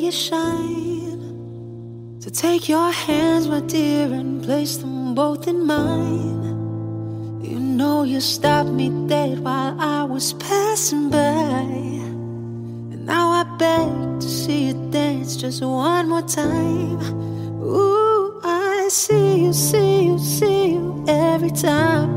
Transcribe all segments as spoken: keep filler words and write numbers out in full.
you shine. So take your hands, my dear, and place them both in mine. You know you stopped me dead while I was passing by. And now I beg to see you dance just one more time. Ooh, I see you, see you, see you every time.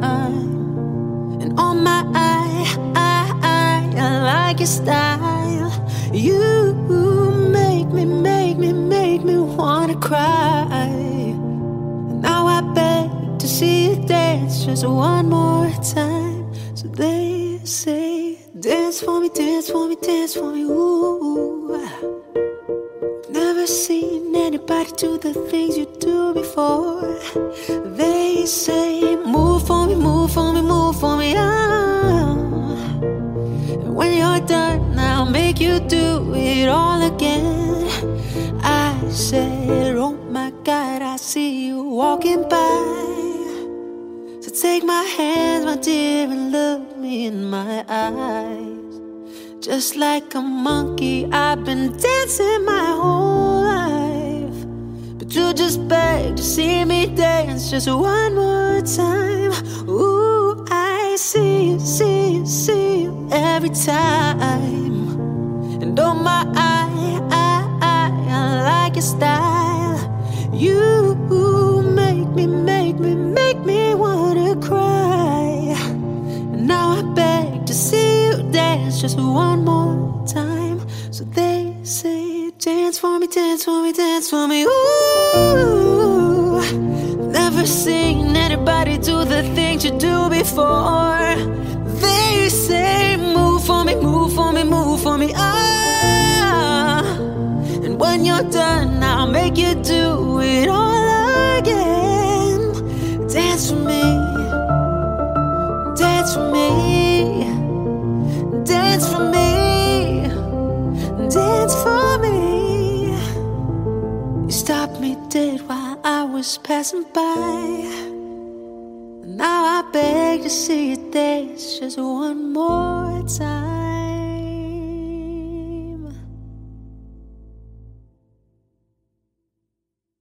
And on my eye, I, I, I like your style. You make me, make me, make me wanna cry. And now I beg to see you dance just one more time. So they say, dance for me, dance for me, dance for me, ooh. Never seen anybody do the things you do before. They say, move for me, move for me, move for me, ah. And when you're done, I'll make you do it all again. I said, oh my God, I see you walking by. So take my hands, my dear, and look me in my eyes. Just like a monkey, I've been dancing my whole life. But you just beg to see me dance just one more time. Ooh, I see you, see you, see you every time. And on my eye, I, I, I like your style. You make me, make me, make me wanna cry. And now I beg to see you dance just one more time. So they say, dance for me, dance for me, dance for me, ooh. Never seen anybody do the things you do before. They say, move for me, move for me, move for me, ah. And when you're done, I'll make you do it all again. Dance for me, dance for me, dance for me, dance for me. You stopped me dead while I was passing by. Now I beg to see you dance just one more time.